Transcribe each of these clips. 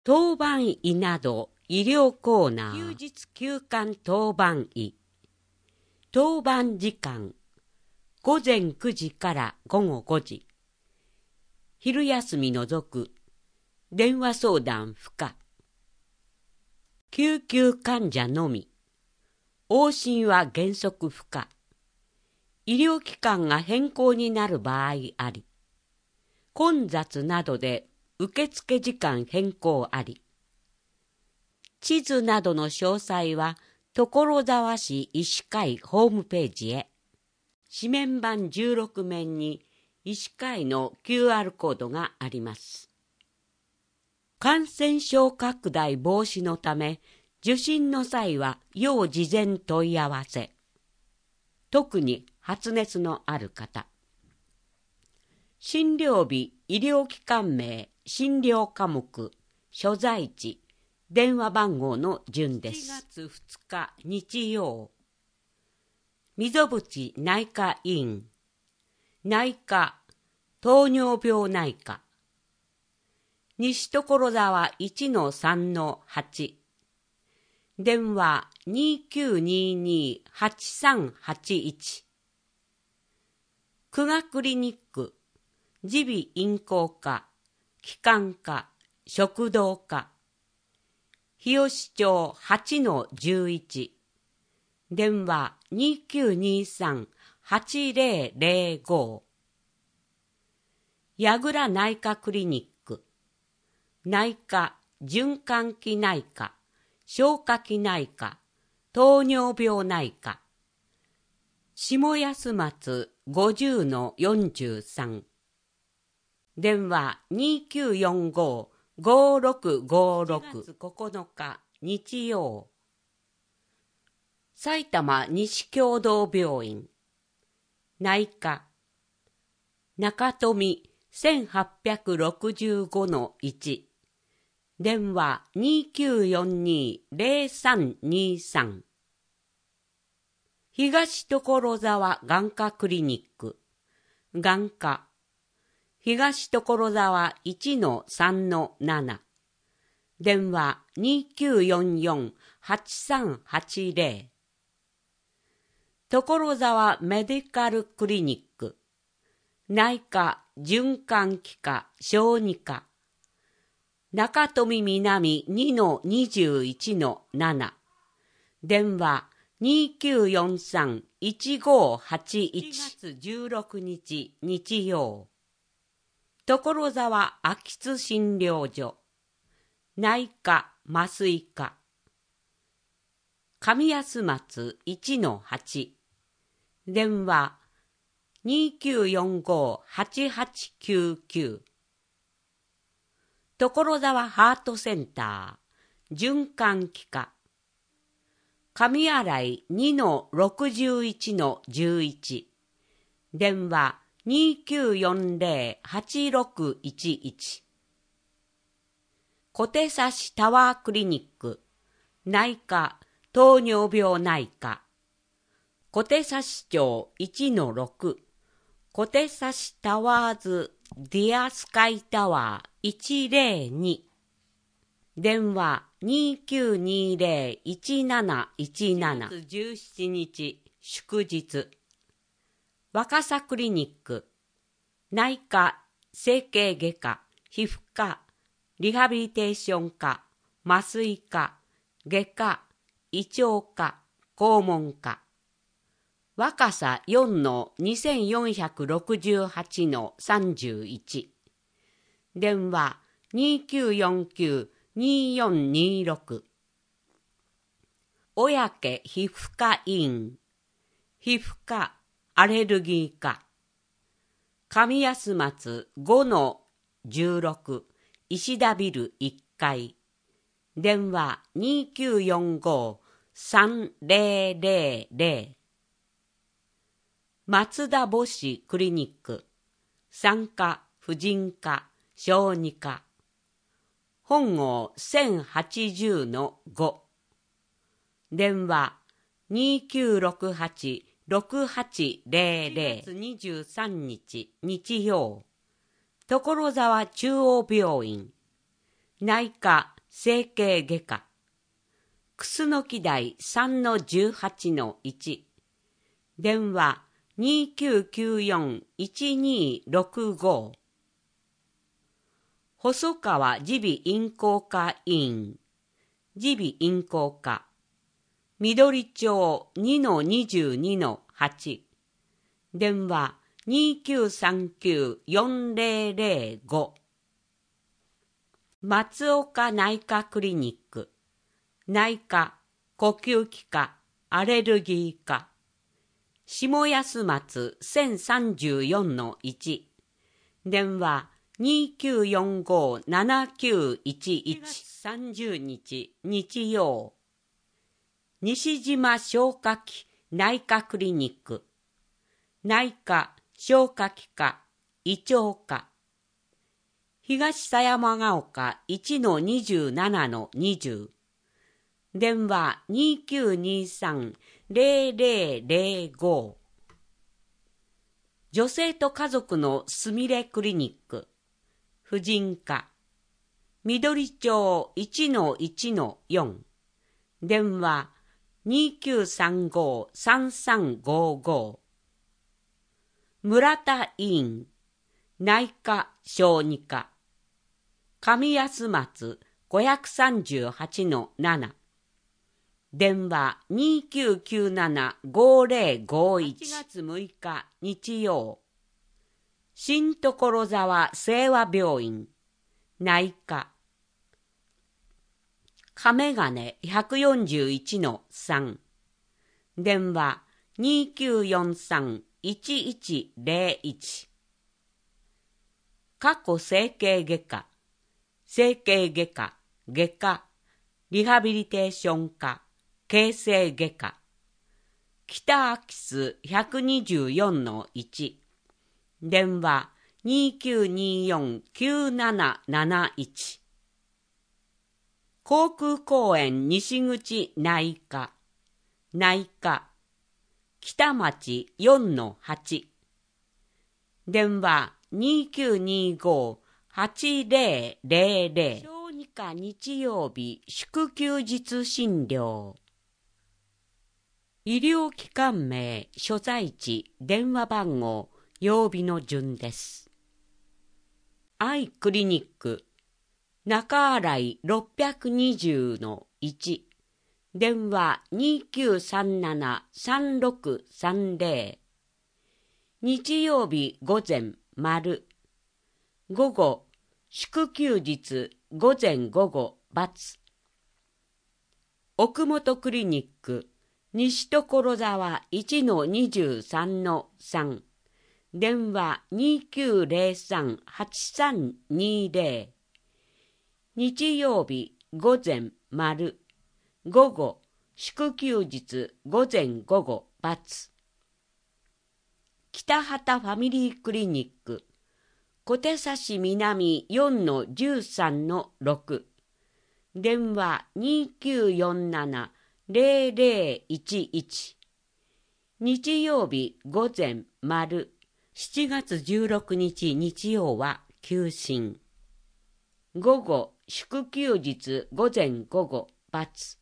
当番医など医療コーナー。休日休館当番医。当番時間。午前9時から午後5時。昼休み除く。電話相談不可。救急患者のみ。往診は原則不可。医療機関が変更になる場合あり。混雑などで受付時間変更あり。地図などの詳細は所沢市医師会ホームページへ。紙面版16面に医師会の QR コードがあります。感染症拡大防止のため、受診の際は要事前問い合わせ。特に発熱のある方。診療日、医療機関名、診療科目、所在地、電話番号の順です。4月2日日曜。溝淵内科医院。内科、糖尿病内科。西所沢 1-3-8。電話 2922-8381。久我クリニック。耳鼻咽喉科、気管科、食道科。日吉町 8-11。電話 2923-8005。矢倉内科クリニック。内科、循環器内科、消化器内科、糖尿病内科。下安松 50-43。電話 2945-5656。4月9日日曜。埼玉西共同病院。内科。中富 1865-1。電話 2942-0323。東所沢眼科クリニック。眼科。東所沢 1-3-7。電話 2944-8380。所沢メディカルクリニック。内科、循環器科、小児科。中富南 2-21-7。電話 2943-1581。4月16日日曜。所沢秋津診療所。内科、麻酔科。上安松 1-8。電話 2945-8899。所沢ハートセンター、循環器科。上新井 2-61-11。電話 2940-8611。小手指タワークリニック。内科、糖尿病内科。小手指町 1-6。小手指タワーズディアスカイタワー102。電話 2920-1717。4月17日祝日。若狭クリニック。内科、整形外科、皮膚科、リハビリテーション科、麻酔科、外科、胃腸科、肛門科。若狭 4-2468-31。電話 2949-2426。小宅皮膚科医院。皮膚科、アレルギー科。上安松 5-16。石田ビル1階。電話 2945-3000。松田母子クリニック。産科、婦人科、小児科。本郷 1080-5。電話 2968-6800。4月23日日曜。所沢中央病院。 内科整形外科。楠木台 3-18-1。電話2994-1265。細川耳鼻咽喉科医院。耳鼻咽喉科。緑町 2-22-8。電話2939-4005。松岡内科クリニック。内科、呼吸器科、アレルギー科。下安松 1034-1。電話2945-7911。30日日曜。西島消化器内科クリニック。内科、消化器科、胃腸科。東狭山ヶ丘 1-27-20。電話2923-0005。女性と家族のすみれクリニック。婦人科。緑町 1-1-4。電話2935-3355。村田医院。内科小児科。上安松 538-7。電話2997-5051。8月6日日曜。新所沢清和病院。内科。亀金 141-3。電話2943-1101。過去整形外科。整形外科、外科、リハビリテーション科、形成外科。北空き巣 124-1。電話2924-9771。航空公園西口内科。内科。北町 4-8。電話2925-8000。小児科日曜日祝休日診療。医療機関名、所在地、電話番号、曜日の順です。アイクリニック。中新井 620-1。電話2937-3630。日曜日午前丸。午後祝休日午前午後×。奥本クリニック西所沢 1-23-3。電話2903-8320。日曜日午前丸。午後祝休日午前午後×。北畑ファミリークリニック小手指南 4-13-6。電話2947-0011。日曜日午前丸。7月16日日曜は休診。午後祝休日午前午後×。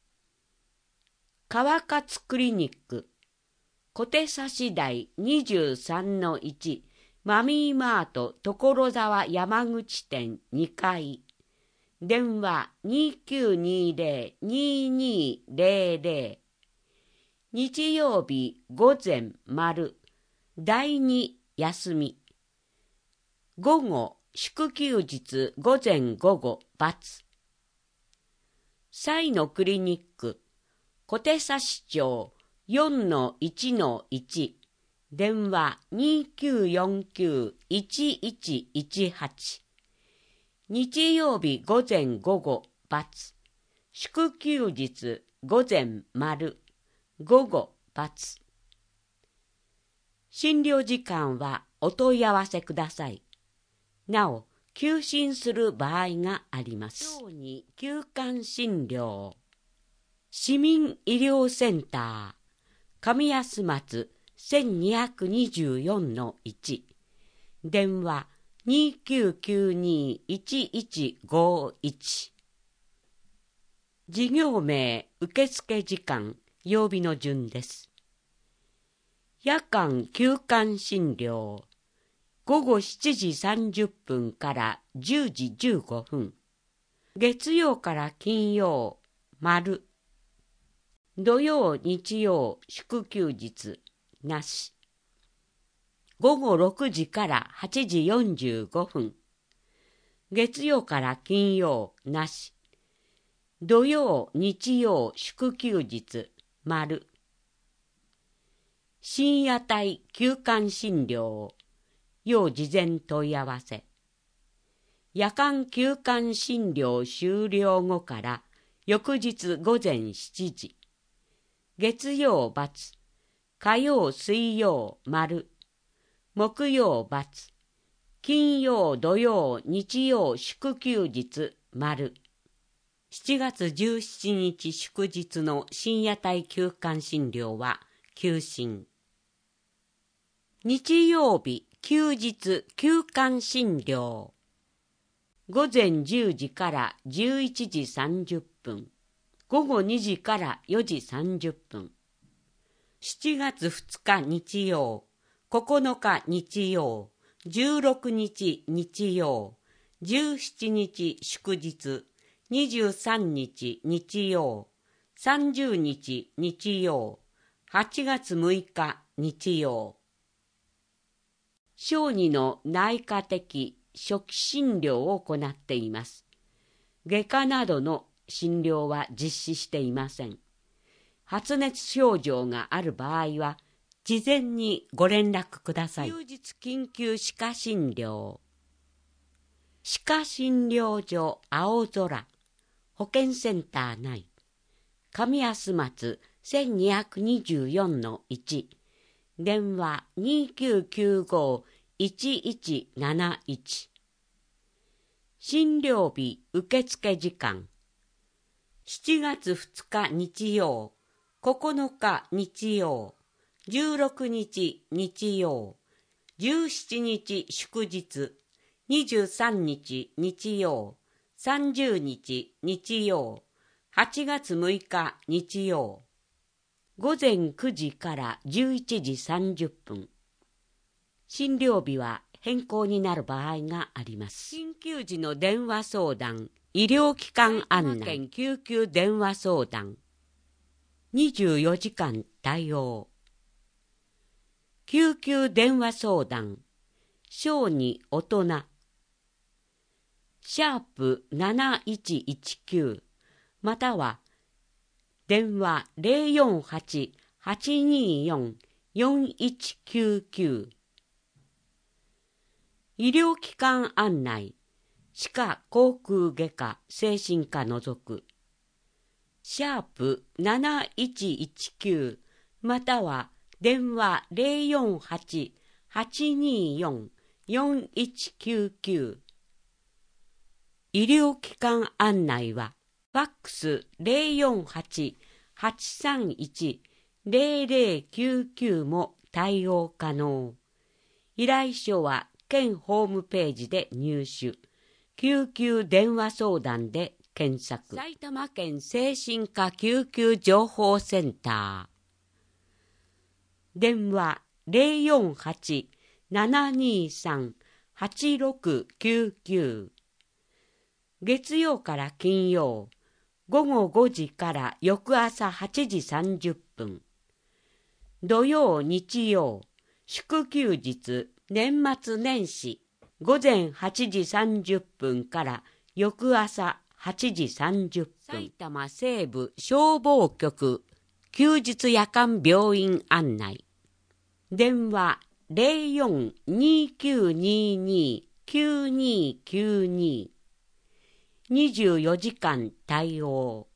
川勝クリニック小手指台 23-1。マミーマート所沢山口店2階。電話2920-2200。日曜日午前丸。第2休み。午後祝休日午前午後×。西のクリニック小手指町 4-1-1。電話2949-1118。日曜日午前午後×。祝休日午前丸。午後×。診療時間はお問い合わせください。なお、休診する場合があります。小児休館診療。市民医療センター上安松 1224-1。電話 2992-1151。事業名受付時間曜日の順です。夜間休館診療午後7時30分から10時15分。月曜から金曜、丸。土曜、日曜、祝休日、なし。午後6時から8時45分。月曜から金曜、なし。土曜、日曜、祝休日、丸。深夜帯休館診療、要事前問い合わせ。夜間休館診療終了後から翌日午前7時。月曜×、火曜水曜丸、木曜×、金曜土曜日曜祝休日丸。7月17日祝日の深夜帯休館診療は休診。日曜日休日休館診療午前10時から11時30分、午後2時から4時30分。7月2日日曜、9日日曜、16日日曜、17日祝日、23日日曜、30日日曜、8月6日日曜。小児の内科的初期診療を行っています。外科などの診療は実施していません。発熱症状がある場合は、事前にご連絡ください。休日緊急歯科診療。歯科診療所青空、保健センター内、上安松 1224-1、電話2995-1171。診療日受付時間。7月2日日曜、9日日曜、16日日曜、17日祝日、23日日曜、30日日曜、8月6日日曜。午前9時から11時30分。診療日は変更になる場合があります。緊急時の電話相談、医療機関案内、救急電話相談。24時間対応。救急電話相談、小児大人。#7119または電話 048-824-4199。医療機関案内、歯科口腔外科精神科除く。#7119または電話 048-824-4199。医療機関案内はファックス 048-831-0099 も対応可能。依頼書は県ホームページで入手。救急電話相談で検索。埼玉県精神科救急情報センター。電話 048-723-8699。月曜から金曜、午後5時から翌朝8時30分。土曜、日曜、祝休日、年末年始、午前8時30分から翌朝8時30分。埼玉西部消防局休日夜間病院案内。電話 04-2922-9292。24時間対応。